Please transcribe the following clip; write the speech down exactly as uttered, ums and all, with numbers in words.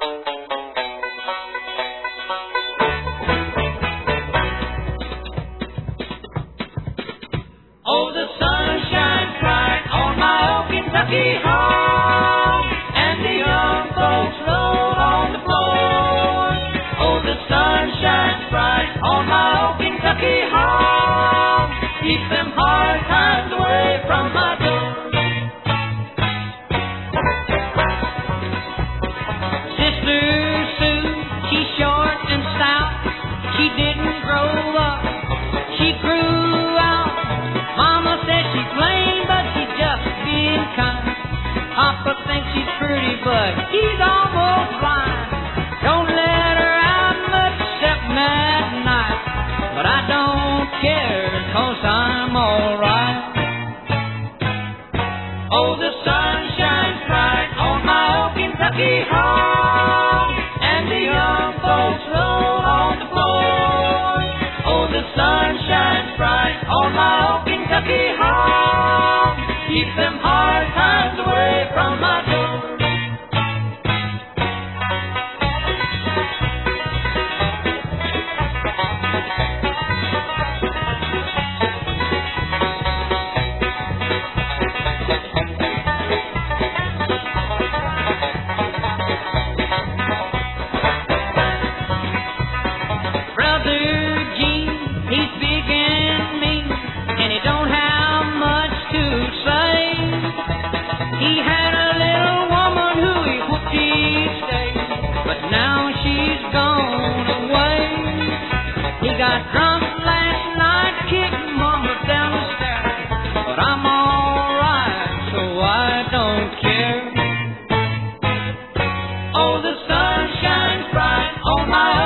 Oh, the sun shines bright on my old Kentucky home, and the young folks roll on the floor. Oh, the sun shines bright on my old Kentucky home, keep them hard times away from my door. Sister Sue, she's short and stout, she didn't grow up, she grew out. Mama says she's plain, but she's just being kind. Papa thinks she's pretty, but he's almost blind. Don't let her out much except at night, but I don't care, 'cause I'm alright. Oh, the sun shines bright on my old Kentucky home, and the young folks roll on the floor. Oh, the sun shines bright on my old Kentucky home, keep them hard times away from my door. Brother Gene, he's big and mean, and he don't have much to say. He had a little woman who he hoped he'd stay, but now she's gone away. He got drunk last night, kicked Mama down the stairs, but I'm alright, so I don't care. Oh, the sun shines bright on my